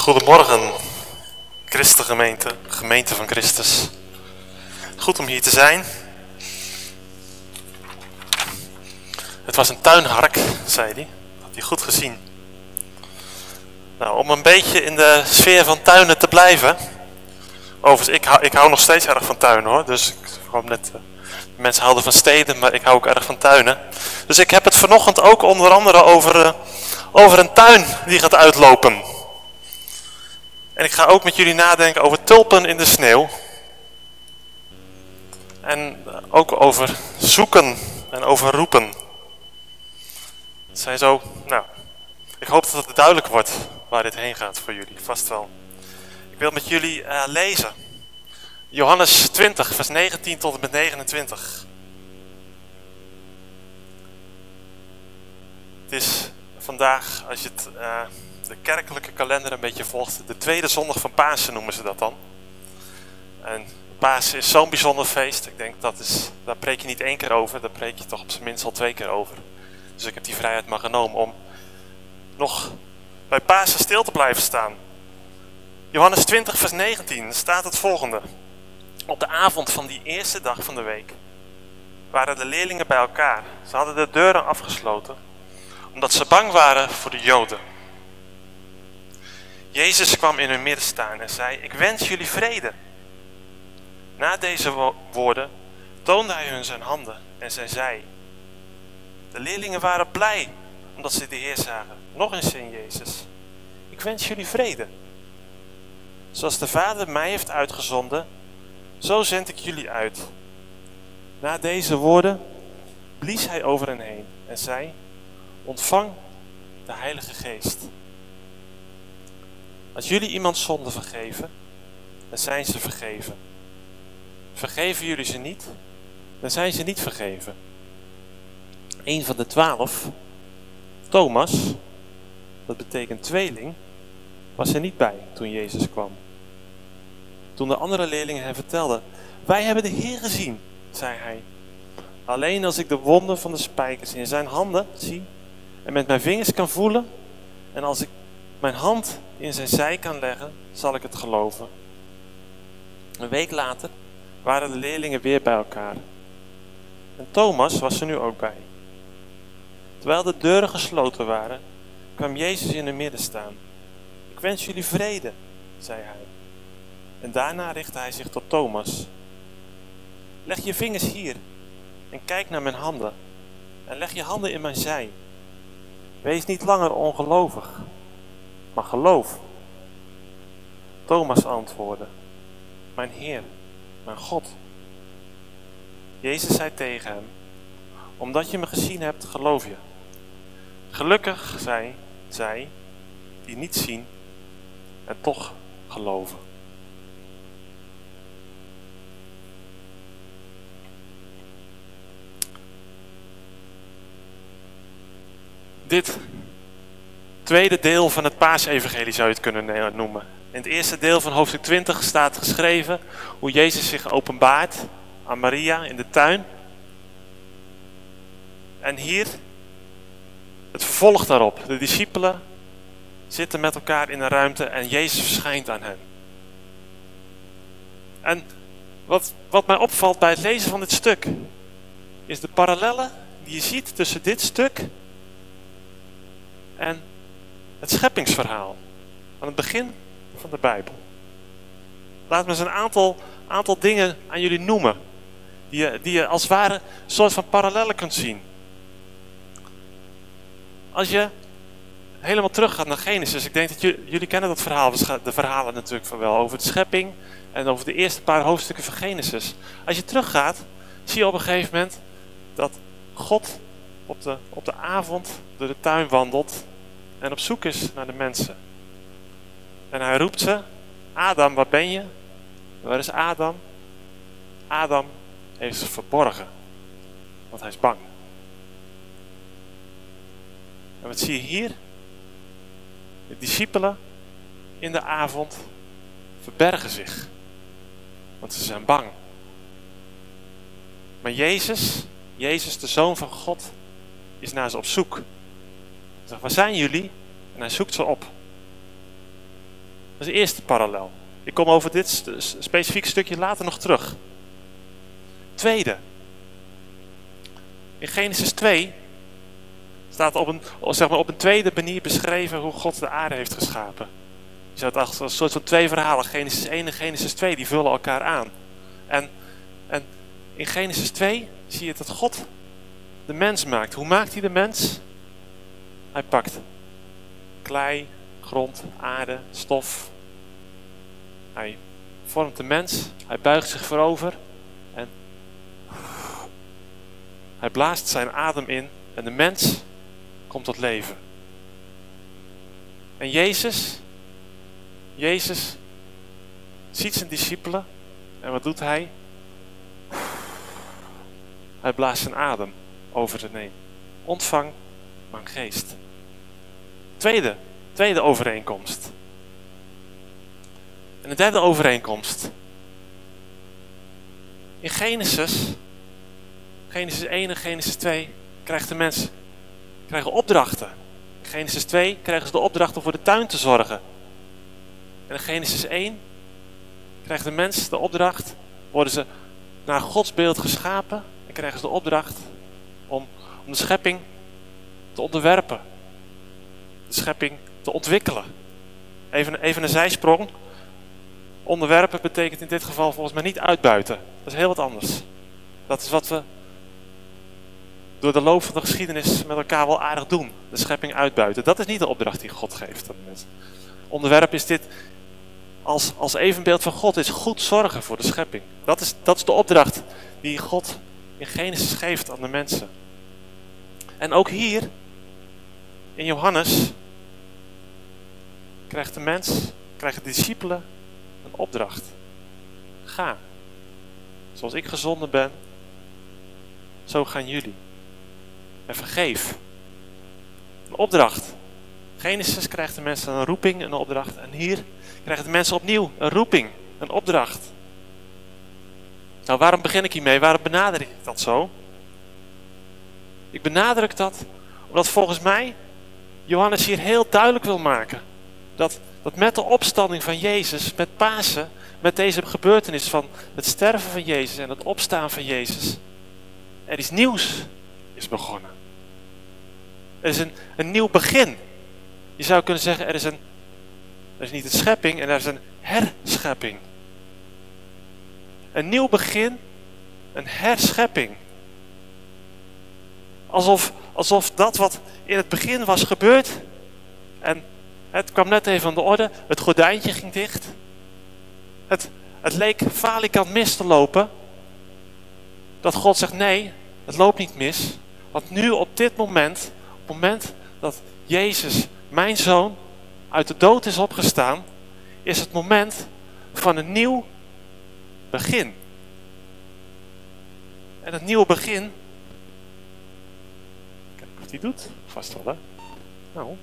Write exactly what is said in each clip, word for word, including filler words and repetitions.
Goedemorgen, Christengemeente, gemeente van Christus. Goed om hier te zijn. Het was een tuinhark, zei hij. Had hij goed gezien. Nou, om een beetje in de sfeer van tuinen te blijven. Overigens, ik hou, ik hou nog steeds erg van tuinen hoor. Dus ik kwam net, uh, mensen houden van steden, maar ik hou ook erg van tuinen. Dus ik heb het vanochtend ook onder andere over, uh, over een tuin die gaat uitlopen. En ik ga ook met jullie nadenken over tulpen in de sneeuw. En ook over zoeken en over roepen. Het zijn zo, nou, ik hoop dat het duidelijk wordt waar dit heen gaat voor jullie, vast wel. Ik wil met jullie uh, lezen. Johannes twintig, vers negentien tot en met negenentwintig. Het is vandaag, als je het, uh, de kerkelijke kalender een beetje volgt, de tweede zondag van Pasen noemen ze dat dan. En Pasen is zo'n bijzonder feest. Ik denk dat is, daar preek je niet één keer over, daar preek je toch op zijn minst al twee keer over. Dus ik heb die vrijheid maar genomen om nog bij Pasen stil te blijven staan. Johannes twintig vers negentien staat het volgende. Op de avond van die eerste dag van de week waren de leerlingen bij elkaar. Ze hadden de deuren afgesloten, omdat ze bang waren voor de Joden. Jezus kwam in hun midden staan en zei, ik wens jullie vrede. Na deze wo- woorden toonde hij hun zijn handen en zij zei. De leerlingen waren blij omdat ze de Heer zagen. Nog eens in Jezus. Ik wens jullie vrede. Zoals de Vader mij heeft uitgezonden, zo zend ik jullie uit. Na deze woorden blies hij over hen heen en zei, ontvang de Heilige Geest. Als jullie iemand zonde vergeven, dan zijn ze vergeven. Vergeven jullie ze niet, dan zijn ze niet vergeven. Een van de twaalf, Thomas, dat betekent tweeling, was er niet bij toen Jezus kwam. Toen de andere leerlingen hem vertelden, wij hebben de Heer gezien, zei hij. Alleen als ik de wonden van de spijkers in zijn handen zie en met mijn vingers kan voelen en als ik mijn hand in zijn zij kan leggen, zal ik het geloven. Een week later waren de leerlingen weer bij elkaar. En Thomas was er nu ook bij. Terwijl de deuren gesloten waren, kwam Jezus in hun midden staan. Ik wens jullie vrede, zei hij. En daarna richtte hij zich tot Thomas. Leg je vingers hier en kijk naar mijn handen. En leg je handen in mijn zij. Wees niet langer ongelovig, maar geloof. Thomas antwoordde, mijn Heer, mijn God. Jezus zei tegen hem, omdat je me gezien hebt, geloof je. Gelukkig zijn zij die niet zien en toch geloven. Dit tweede deel van het Paasevangelie zou je het kunnen noemen. In het eerste deel van hoofdstuk twintig staat geschreven hoe Jezus zich openbaart aan Maria in de tuin. En hier het vervolg daarop. De discipelen zitten met elkaar in een ruimte en Jezus verschijnt aan hen. En wat, wat mij opvalt bij het lezen van dit stuk is de parallellen die je ziet tussen dit stuk en het scheppingsverhaal aan het begin van de Bijbel. Laat me eens een aantal, aantal dingen aan jullie noemen die je, die je als het ware een soort van parallellen kunt zien. Als je helemaal terug gaat naar Genesis, ik denk dat jullie, jullie kennen dat verhaal, de verhalen natuurlijk van wel, over de schepping en over de eerste paar hoofdstukken van Genesis. Als je teruggaat, zie je op een gegeven moment dat God op de, op de avond door de tuin wandelt en op zoek is naar de mensen. En hij roept ze, Adam, waar ben je? Waar is Adam? Adam heeft zich verborgen, want hij is bang. En wat zie je hier? De discipelen in de avond verbergen zich, want ze zijn bang. Maar Jezus, Jezus de Zoon van God, is naar ze op zoek. Hij zegt, waar zijn jullie? En hij zoekt ze op. is de eerste parallel. Ik kom over dit st- specifieke stukje later nog terug. Tweede. In Genesis twee staat op een, zeg maar op een tweede manier beschreven hoe God de aarde heeft geschapen. Je zou het als een soort van twee verhalen, Genesis één en Genesis twee, die vullen elkaar aan. En, en in Genesis twee zie je dat God de mens maakt. Hoe maakt hij de mens? Hij pakt klei, grond, aarde, stof. Hij vormt de mens, hij buigt zich voorover en hij blaast zijn adem in en de mens komt tot leven. En Jezus, Jezus ziet zijn discipelen en wat doet hij? Hij blaast zijn adem over hen heen. Ontvang mijn geest. Tweede, tweede overeenkomst. En de derde overeenkomst. In Genesis, Genesis één en Genesis twee, krijgt de mens krijgen opdrachten. In Genesis twee krijgen ze de opdracht om voor de tuin te zorgen. En in Genesis één krijgt de mens de opdracht, worden ze naar Gods beeld geschapen en krijgen ze de opdracht om, om de schepping te onderwerpen. De schepping te ontwikkelen. Even, even een zijsprong. Onderwerpen betekent in dit geval volgens mij niet uitbuiten. Dat is heel wat anders. Dat is wat we door de loop van de geschiedenis met elkaar wel aardig doen. De schepping uitbuiten. Dat is niet de opdracht die God geeft. Onderwerp is dit als, als evenbeeld van God is goed zorgen voor de schepping. Dat is, dat is de opdracht die God in Genesis geeft aan de mensen. En ook hier in Johannes krijgt de mens, krijgen de discipelen een opdracht. Ga. Zoals ik gezonden ben, zo gaan jullie. En vergeef. Een opdracht. Genesis krijgt de mensen een roeping, een opdracht. En hier krijgen de mensen opnieuw een roeping, een opdracht. Nou, waarom begin ik hiermee? Waarom benadruk ik dat zo? Ik benadruk dat omdat volgens mij Johannes hier heel duidelijk wil maken. Dat, dat met de opstanding van Jezus, met Pasen, met deze gebeurtenis van het sterven van Jezus en het opstaan van Jezus, er iets nieuws is begonnen. Er is een, een nieuw begin. Je zou kunnen zeggen, er is, een, er is niet een schepping en er is een herschepping. Een nieuw begin, een herschepping. Alsof, alsof dat wat in het begin was gebeurd, en het kwam net even aan de orde, het gordijntje ging dicht. Het, het leek falikant mis te lopen. Dat God zegt, nee, het loopt niet mis. Want nu op dit moment, op het moment dat Jezus, mijn zoon, uit de dood is opgestaan, is het moment van een nieuw begin. En het nieuwe begin, kijk of die doet, vast wel hè. Nou.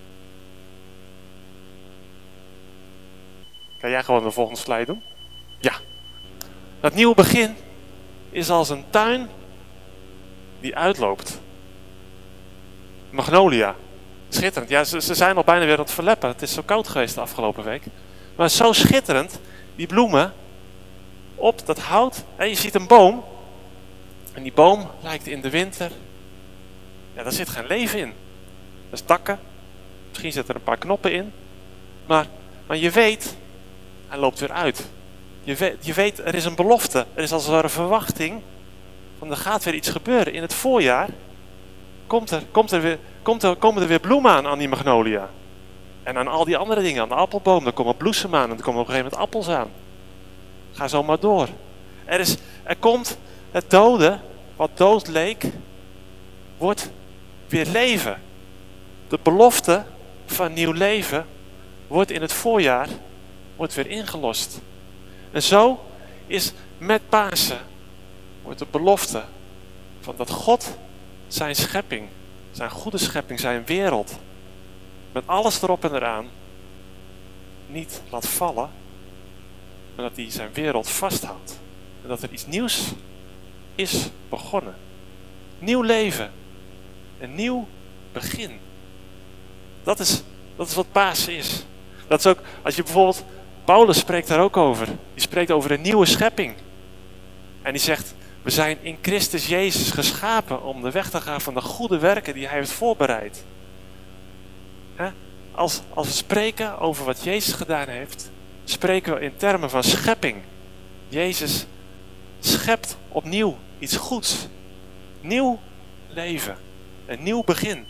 Kan jij gewoon de volgende slide doen? Ja. Dat nieuwe begin is als een tuin die uitloopt. Magnolia. Schitterend. Ja, ze, ze zijn al bijna weer aan het verleppen. Het is zo koud geweest de afgelopen week. Maar zo schitterend. Die bloemen op dat hout. En je ziet een boom. En die boom lijkt in de winter. Ja, daar zit geen leven in. Dat is takken. Misschien zitten er een paar knoppen in. Maar, maar je weet, hij loopt weer uit. Je weet, je weet, er is een belofte. Er is als het ware een verwachting. Van er gaat weer iets gebeuren. In het voorjaar komt er, komt er weer, komt er, komen er weer bloemen aan aan die magnolia. En aan al die andere dingen. Aan de appelboom. Er komen bloesem aan. En er komen op een gegeven moment appels aan. Ga zo maar door. Er, is, er komt het dode, wat dood leek, wordt weer leven. De belofte van nieuw leven wordt in het voorjaar wordt weer ingelost. En zo is met Pasen wordt de belofte van dat God zijn schepping, zijn goede schepping, zijn wereld, met alles erop en eraan, niet laat vallen, maar dat hij zijn wereld vasthoudt. En dat er iets nieuws is begonnen. Nieuw leven. Een nieuw begin. Dat is, dat is wat Pasen is. Dat is ook, als je bijvoorbeeld Paulus spreekt daar ook over. Die spreekt over een nieuwe schepping. En die zegt, we zijn in Christus Jezus geschapen om de weg te gaan van de goede werken die hij heeft voorbereid. He? Als, als we spreken over wat Jezus gedaan heeft, spreken we in termen van schepping. Jezus schept opnieuw iets goeds. Nieuw leven. Een nieuw begin.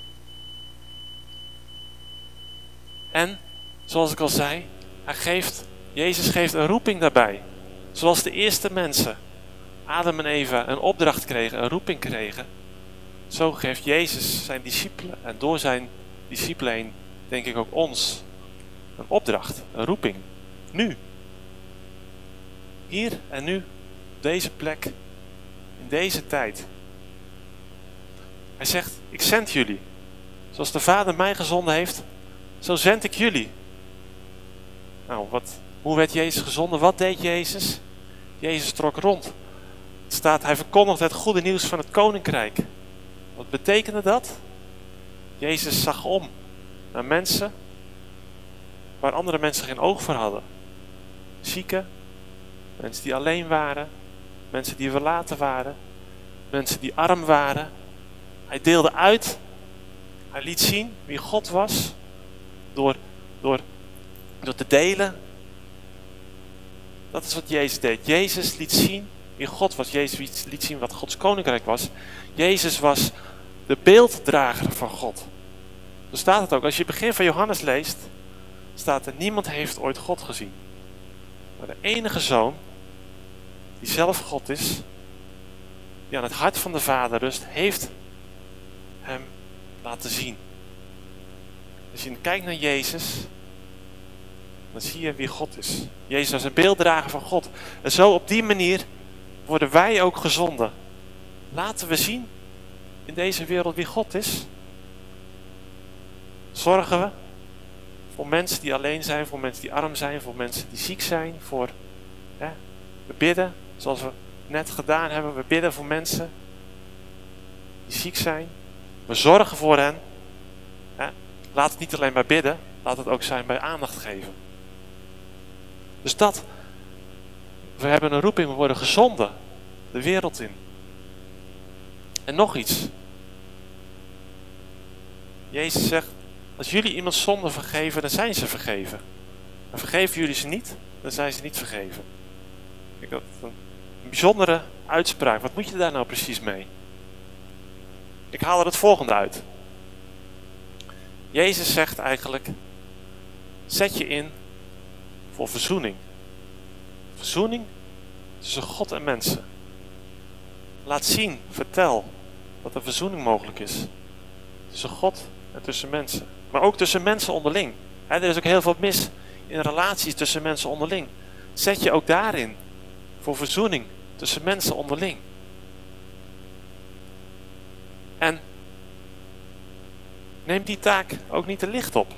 En, zoals ik al zei, hij geeft, Jezus geeft een roeping daarbij. Zoals de eerste mensen, Adam en Eva, een opdracht kregen, een roeping kregen. Zo geeft Jezus zijn discipelen en door zijn discipelen heen, denk ik ook ons, een opdracht, een roeping. Nu. Hier en nu, op deze plek, in deze tijd. Hij zegt, ik zend jullie. Zoals de Vader mij gezonden heeft, zo zend ik jullie. Nou, wat, hoe werd Jezus gezonden? Wat deed Jezus? Jezus trok rond. Het staat, hij verkondigde het goede nieuws van het koninkrijk. Wat betekende dat? Jezus zag om naar mensen waar andere mensen geen oog voor hadden. Zieken, mensen die alleen waren, mensen die verlaten waren, mensen die arm waren. Hij deelde uit, hij liet zien wie God was door, door, door te delen. Dat is wat Jezus deed. Jezus liet zien wie God was. Jezus liet zien wat Gods koninkrijk was. Jezus was de beelddrager van God. Zo staat het ook. Als je het begin van Johannes leest, staat er, niemand heeft ooit God gezien. Maar de enige zoon, die zelf God is, die aan het hart van de Vader rust, heeft hem laten zien. Als je kijkt naar Jezus, dan zie je wie God is. Jezus was een beelddrager van God. En zo op die manier worden wij ook gezonden. Laten we zien in deze wereld wie God is. Zorgen we voor mensen die alleen zijn, voor mensen die arm zijn, voor mensen die ziek zijn. Voor, hè, we bidden, zoals we net gedaan hebben, we bidden voor mensen die ziek zijn. We zorgen voor hen. Hè. Laat het niet alleen bij bidden, laat het ook zijn bij aandacht geven. Dus dat, we hebben een roeping, we worden gezonden de wereld in. En nog iets. Jezus zegt, als jullie iemand zonde vergeven, dan zijn ze vergeven. En vergeven jullie ze niet, dan zijn ze niet vergeven. Ik dat is een bijzondere uitspraak. Wat moet je daar nou precies mee? Ik haal er het volgende uit. Jezus zegt eigenlijk, zet je in voor verzoening. Verzoening tussen God en mensen. Laat zien, vertel dat er verzoening mogelijk is. Tussen God en tussen mensen. Maar ook tussen mensen onderling. He, er is ook heel veel mis in relaties tussen mensen onderling. Zet je ook daarin voor verzoening tussen mensen onderling. En neem die taak ook niet te licht op.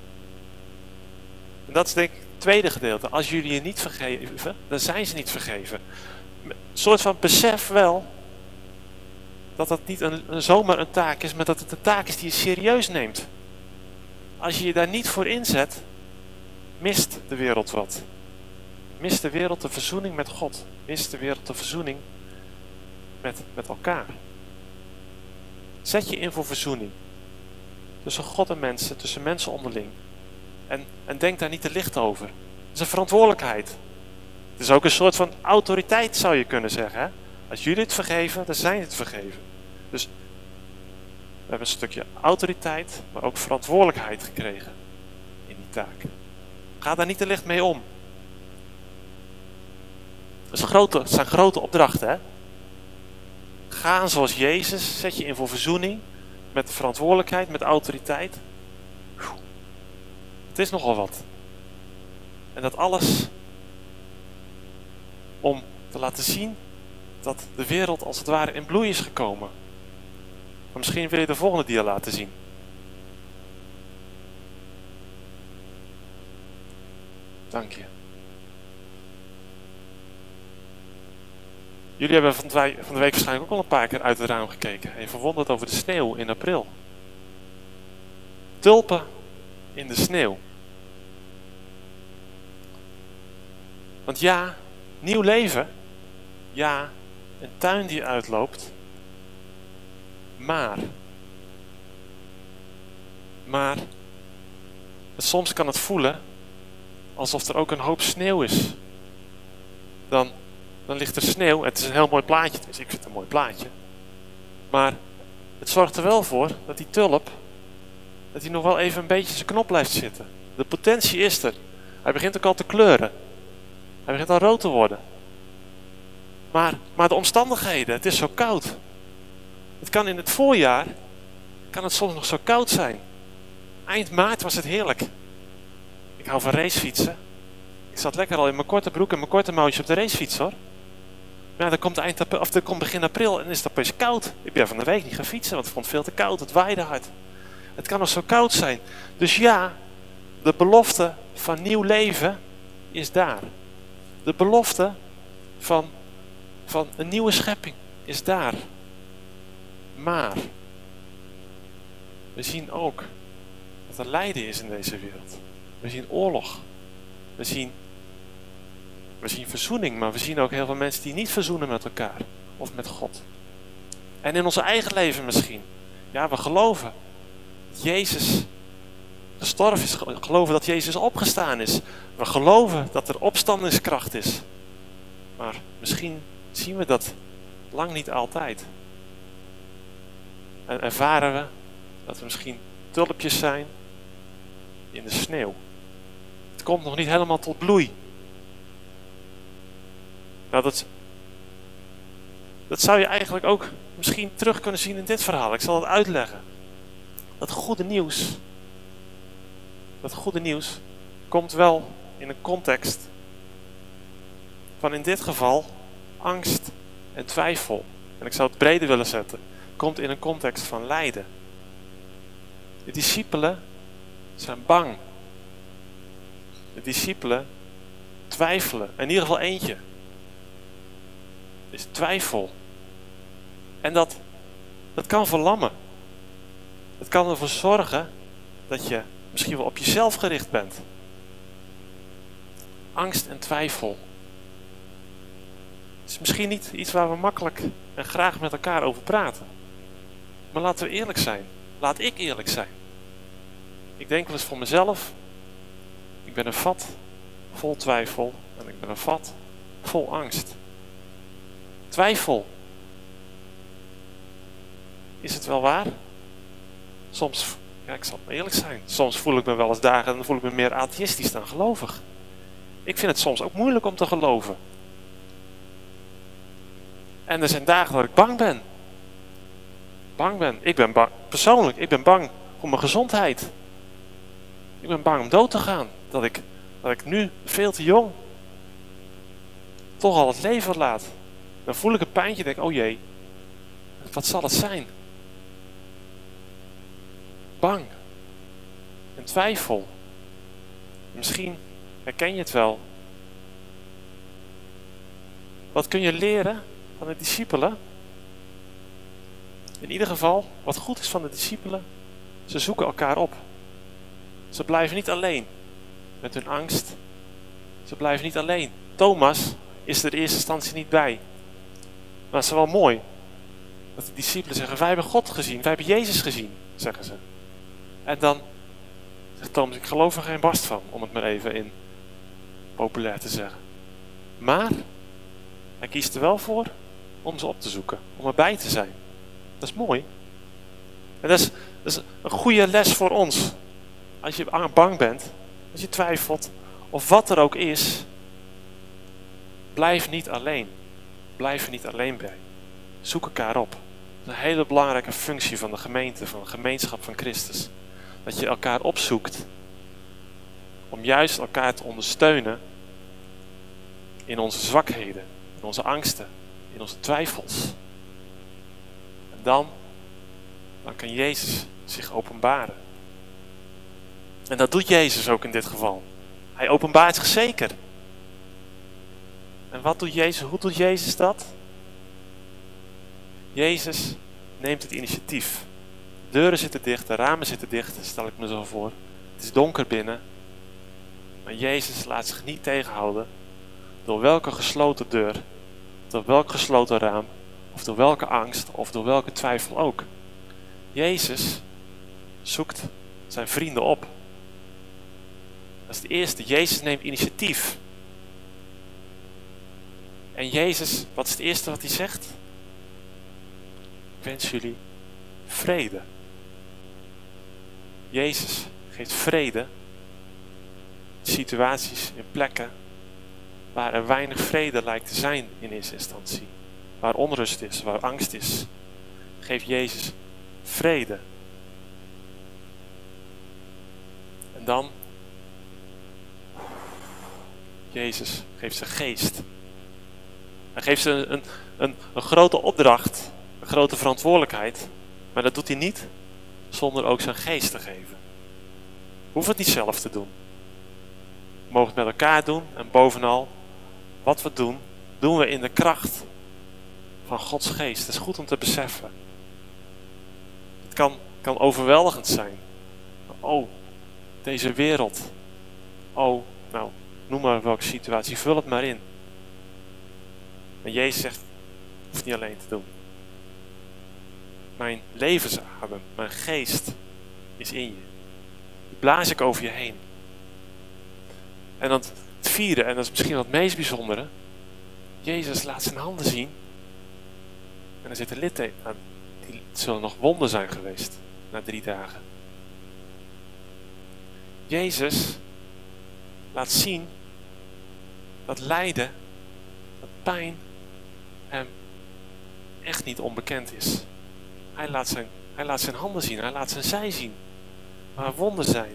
En dat is denk ik het tweede gedeelte. Als jullie je niet vergeven, dan zijn ze niet vergeven. Een soort van besef wel dat dat niet een, een zomaar een taak is, maar dat het een taak is die je serieus neemt. Als je je daar niet voor inzet, mist de wereld wat. Mist de wereld de verzoening met God. Mist de wereld de verzoening met, met elkaar. Zet je in voor verzoening. Tussen God en mensen, tussen mensen onderling. En, en denk daar niet te licht over. Het is een verantwoordelijkheid. Het is ook een soort van autoriteit, zou je kunnen zeggen. Hè? Als jullie het vergeven, dan zijn het vergeven. Dus we hebben een stukje autoriteit, maar ook verantwoordelijkheid gekregen in die taak. Ga daar niet te licht mee om. Dat is grote, dat zijn grote opdrachten. Hè? Ga zoals Jezus, zet je in voor verzoening, met verantwoordelijkheid, met autoriteit. Het is nogal wat. En dat alles om te laten zien dat de wereld als het ware in bloei is gekomen. Maar misschien wil je de volgende dia laten zien. Dank je. Jullie hebben van de week waarschijnlijk ook al een paar keer uit het raam gekeken en verwonderd over de sneeuw in april. Tulpen in de sneeuw. Want ja, nieuw leven. Ja, een tuin die uitloopt. Maar. Maar. Soms kan het voelen alsof er ook een hoop sneeuw is. Dan, dan ligt er sneeuw. Het is een heel mooi plaatje. Dus ik vind het een mooi plaatje. Maar het zorgt er wel voor dat die tulp, dat hij nog wel even een beetje zijn knop blijft zitten. De potentie is er. Hij begint ook al te kleuren. Hij begint al rood te worden. Maar, maar de omstandigheden, het is zo koud. Het kan in het voorjaar, kan het soms nog zo koud zijn. Eind maart was het heerlijk. Ik hou van racefietsen. Ik zat lekker al in mijn korte broek en mijn korte mouwtje op de racefiets hoor. Maar ja, dan komt, eind april, of dan komt begin april en is het opeens koud. Ik ben van de week niet gaan fietsen, want ik vond het veel te koud. Het waaide hard. Het kan nog zo koud zijn. Dus ja, de belofte van nieuw leven is daar. De belofte van, van een nieuwe schepping is daar. Maar we zien ook dat er lijden is in deze wereld. We zien oorlog. We zien, we zien verzoening, maar we zien ook heel veel mensen die niet verzoenen met elkaar of met God. En in ons eigen leven misschien. Ja, we geloven dat Jezus gestorven is. We geloven dat Jezus opgestaan is. We geloven dat er opstandingskracht is. Maar misschien zien we dat lang niet altijd. En ervaren we dat we misschien tulpjes zijn in de sneeuw. Het komt nog niet helemaal tot bloei. Nou, dat, dat zou je eigenlijk ook misschien terug kunnen zien in dit verhaal. Ik zal het uitleggen. Dat goede nieuws, dat goede nieuws komt wel in een context van in dit geval angst en twijfel. En ik zou het breder willen zetten. Komt in een context van lijden. De discipelen zijn bang. De discipelen twijfelen. In ieder geval eentje. Is twijfel. En dat, dat kan verlammen. Het kan ervoor zorgen dat je misschien wel op jezelf gericht bent. Angst en twijfel. Het is misschien niet iets waar we makkelijk en graag met elkaar over praten. Maar laten we eerlijk zijn. Laat ik eerlijk zijn. Ik denk wel eens voor mezelf. Ik ben een vat vol twijfel. En ik ben een vat vol angst. Twijfel. Is het wel waar? Soms, ja, ik zal eerlijk zijn. Soms voel ik me wel eens dagen en dan voel ik me meer atheïstisch dan gelovig. Ik vind het soms ook moeilijk om te geloven. En er zijn dagen dat ik bang ben. Bang ben. Ik ben bang. Persoonlijk, ik ben bang voor mijn gezondheid. Ik ben bang om dood te gaan. Dat ik, dat ik nu veel te jong toch al het leven laat. Dan voel ik een pijntje en denk, oh jee, wat zal het zijn? Bang. En twijfel. Misschien herken je het wel. Wat kun je leren van de discipelen? In ieder geval, wat goed is van de discipelen, ze zoeken elkaar op. Ze blijven niet alleen met hun angst. Ze blijven niet alleen. Thomas is er in eerste instantie niet bij. Maar het is wel mooi dat de discipelen zeggen, wij hebben God gezien, wij hebben Jezus gezien, zeggen ze. En dan zegt Thomas, ik geloof er geen barst van, om het maar even in populair te zeggen. Maar hij kiest er wel voor om ze op te zoeken, om erbij te zijn. Dat is mooi. En dat is, dat is een goede les voor ons. Als je bang bent, als je twijfelt, of wat er ook is, blijf niet alleen. Blijf er niet alleen bij. Zoek elkaar op. Dat is een hele belangrijke functie van de gemeente, van de gemeenschap van Christus. Dat je elkaar opzoekt om juist elkaar te ondersteunen in onze zwakheden, in onze angsten, in onze twijfels. En dan, dan kan Jezus zich openbaren. En dat doet Jezus ook in dit geval. Hij openbaart zich zeker. En wat doet Jezus? Hoe doet Jezus dat? Jezus neemt het initiatief. De deuren zitten dicht, de ramen zitten dicht, stel ik me zo voor. Het is donker binnen. Maar Jezus laat zich niet tegenhouden door welke gesloten deur, door welk gesloten raam, of door welke angst, of door welke twijfel ook. Jezus zoekt zijn vrienden op. Dat is het eerste. Jezus neemt initiatief. En Jezus, wat is het eerste wat hij zegt? Ik wens jullie vrede. Jezus geeft vrede in situaties, in plekken waar er weinig vrede lijkt te zijn in eerste instantie. Waar onrust is, waar angst is. Geeft Jezus vrede. En dan, Jezus geeft zijn geest. Hij geeft ze een, een, een, een grote opdracht, een grote verantwoordelijkheid. Maar dat doet hij niet zonder ook zijn geest te geven. We hoeven het niet zelf te doen. We mogen het met elkaar doen en bovenal, wat we doen, doen we in de kracht van Gods geest. Het is goed om te beseffen. Het kan, kan overweldigend zijn. Oh, deze wereld. Oh, nou, noem maar welke situatie, vul het maar in. En Jezus zegt, je hoeft niet alleen te doen. Mijn levensadem, mijn geest is in je. Die blaas ik over je heen. En dan het vierde, en dat is misschien wel het meest bijzondere. Jezus laat zijn handen zien. En er zitten littekens aan. Die zullen nog wonden zijn geweest na drie dagen. Jezus laat zien dat lijden, dat pijn hem echt niet onbekend is. Hij laat zijn, hij laat zijn handen zien, hij laat zijn zij zien, waar wonden zijn.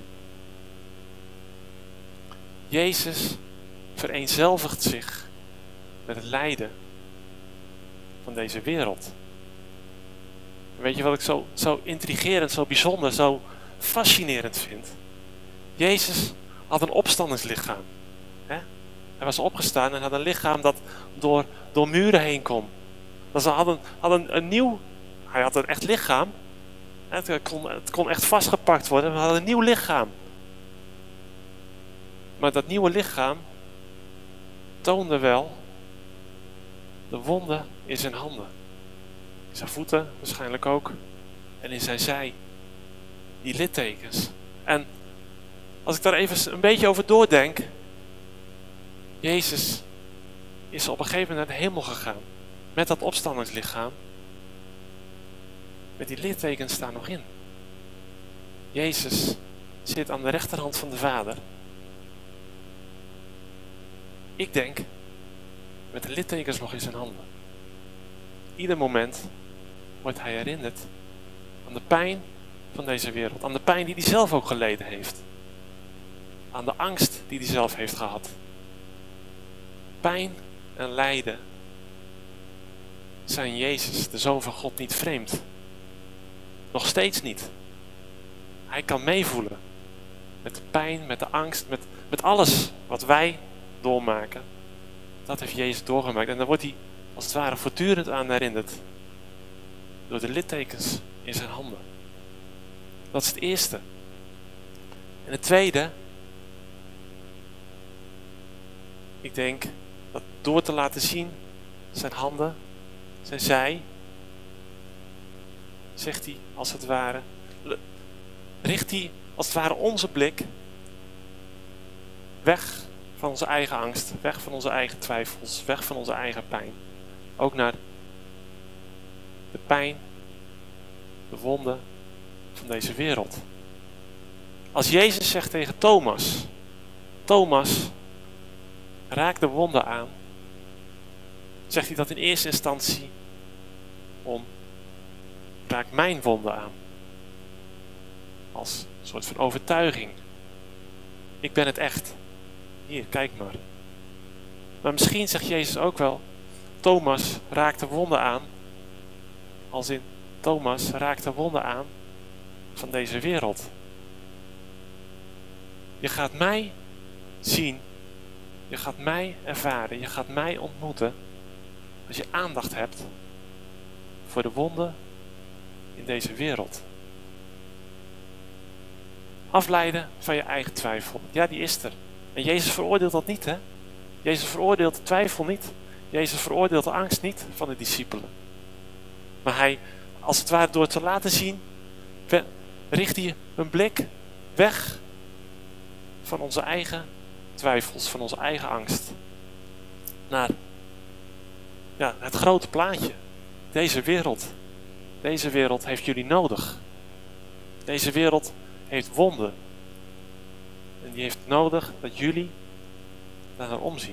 Jezus vereenzelvigt zich met het lijden van deze wereld. Weet je wat ik zo, zo intrigerend, zo bijzonder, zo fascinerend vind? Jezus had een opstandingslichaam. Hè? Hij was opgestaan en had een lichaam dat door, door muren heen kon. Dus hij had, een, had een, een nieuw, hij had een echt lichaam. Het kon, het kon echt vastgepakt worden. Hij had een nieuw lichaam. Maar dat nieuwe lichaam toonde wel de wonden in zijn handen. In zijn voeten waarschijnlijk ook. En in zijn zij. Die littekens. En als ik daar even een beetje over doordenk. Jezus is op een gegeven moment naar de hemel gegaan. Met dat opstandingslichaam. Met die littekens staan nog in. Jezus zit aan de rechterhand van de Vader. Ik denk, met de littekens nog in zijn handen. Ieder moment wordt hij herinnerd aan de pijn van deze wereld. Aan de pijn die hij zelf ook geleden heeft. Aan de angst die hij zelf heeft gehad. Pijn en lijden zijn Jezus, de Zoon van God, niet vreemd. Nog steeds niet. Hij kan meevoelen met de pijn, met de angst, met, met alles wat wij doormaken. Dat heeft Jezus doorgemaakt. En dan wordt hij als het ware voortdurend aan herinnerd. Door de littekens in zijn handen. Dat is het eerste. En het tweede. Ik denk dat door te laten zien zijn handen, zijn zij, zegt hij als het ware, richt hij als het ware onze blik weg van onze eigen angst, weg van onze eigen twijfels, weg van onze eigen pijn. Ook naar de pijn, de wonden van deze wereld. Als Jezus zegt tegen Thomas, Thomas, raak de wonden aan, zegt hij dat in eerste instantie om, raak mijn wonden aan. Als een soort van overtuiging. Ik ben het echt. Hier, kijk maar. Maar misschien zegt Jezus ook wel, Thomas, raak de wonden aan. Als in, Thomas, raak de wonden aan van deze wereld. Je gaat mij zien. Je gaat mij ervaren. Je gaat mij ontmoeten. Als je aandacht hebt voor de wonden in deze wereld. Afleiden van je eigen twijfel. Ja, die is er. En Jezus veroordeelt dat niet, hè? Jezus veroordeelt de twijfel niet. Jezus veroordeelt de angst niet van de discipelen. Maar hij, als het ware door te laten zien, richt hij een blik weg van onze eigen twijfels, van onze eigen angst. Naar ja, het grote plaatje. Deze wereld. Deze wereld heeft jullie nodig. Deze wereld heeft wonden. En die heeft nodig dat jullie naar haar omzien.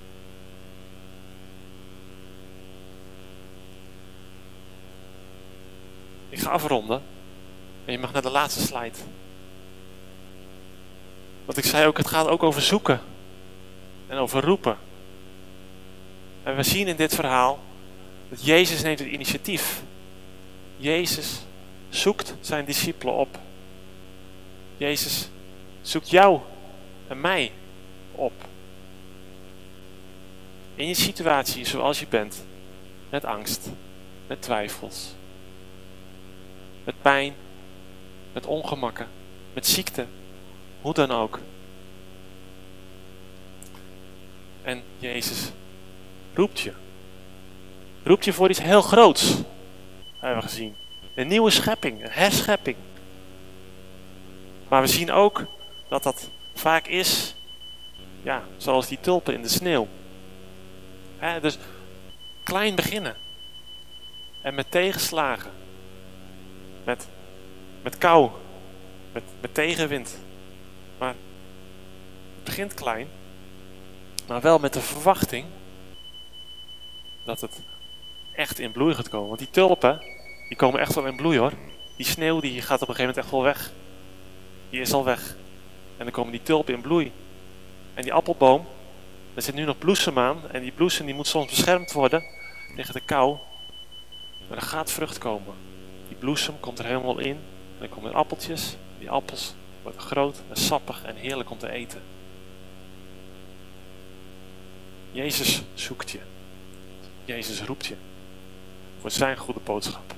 Ik ga afronden. En je mag naar de laatste slide. Wat ik zei ook, het gaat ook over zoeken. En over roepen. En we zien in dit verhaal dat Jezus neemt het initiatief. Jezus zoekt zijn discipelen op. Jezus zoekt jou en mij op. In je situatie zoals je bent. Met angst. Met twijfels. Met pijn. Met ongemakken. Met ziekte. Hoe dan ook. En Jezus roept je. Roept je voor iets heel groots. Hebben we gezien. Een nieuwe schepping. Een herschepping. Maar we zien ook dat dat vaak is. Ja, zoals die tulpen in de sneeuw. He, dus klein beginnen. En met tegenslagen. Met, met kou. Met, met tegenwind. Maar het begint klein. Maar wel met de verwachting dat het echt in bloei gaat komen. Want die tulpen, die komen echt wel in bloei hoor. Die sneeuw die gaat op een gegeven moment echt wel weg. Die is al weg. En dan komen die tulpen in bloei. En die appelboom, er zit nu nog bloesem aan. En die bloesem die moet soms beschermd worden tegen de kou. Maar er gaat vrucht komen. Die bloesem komt er helemaal in. En dan komen er appeltjes. Die appels worden groot en sappig en heerlijk om te eten. Jezus zoekt je. Jezus roept je. Voor zijn goede boodschap.